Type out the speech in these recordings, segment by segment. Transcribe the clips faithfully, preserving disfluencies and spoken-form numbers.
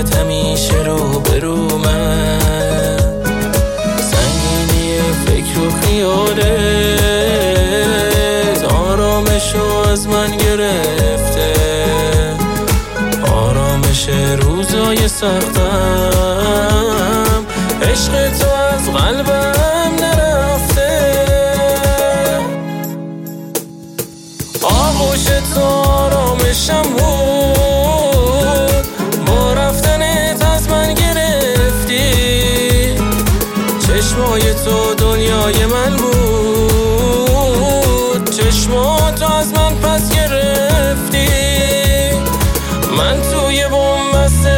دلت همیشه رو برو من، سنگینی فکر و خیالت آرامشو از من گرفته، آرامش روزای سختم، عشق تو از قلبم نرفته. آغوش تو آرامشم بود، با رفتنت از من گرفتی، چشمای تو دنیای من بود، چشمات از من پس گرفتی. من توی بنبست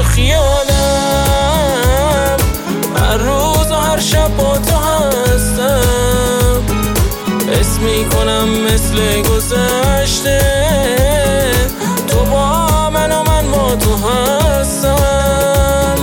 خیالم، هر روز و هر شب با تو هستم، حس میکنم مثل گذشته تو با من و من با تو هستم.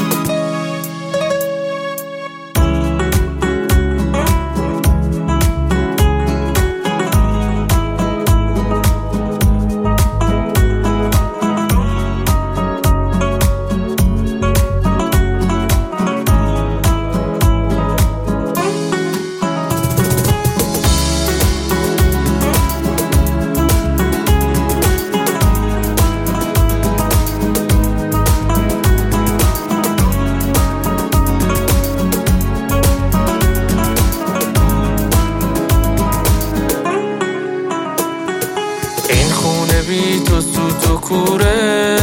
این خونه بی تو سوت و کوره،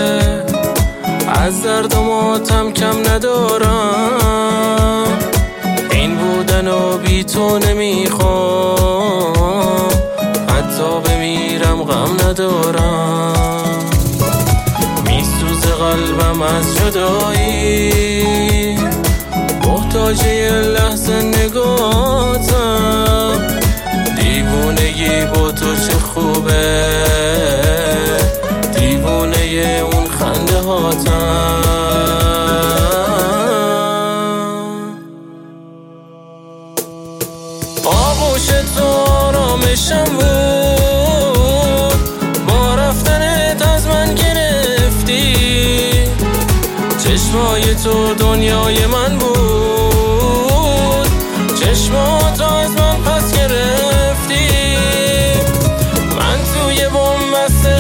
از درد و ماتم کم ندارم، این بودن و بی تو نمیخوام، حتی بمیرم غم ندارم. میسوزه قلبم از جدایی، محتاج یه لحظه نگاهتم، دیوونگی با تو چه خوبه، دیوونه اون خنده هاتم. آغوش تو آرامشم بود، با رفتنت از من گرفتی، چشمای تو دنیای من بود، چشمات از من پس گرفتی. من توی بنبست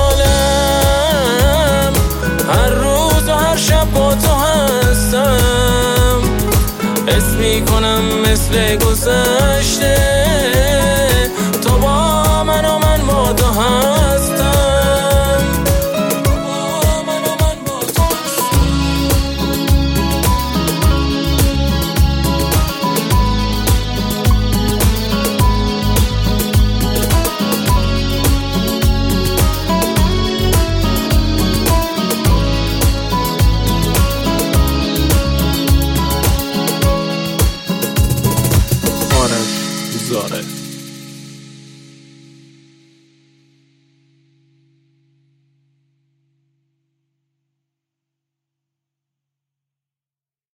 خیالم، هر روز و هر شب با تو هستم، حس میکنم مثل گذشته تو با من و من با تو هستم.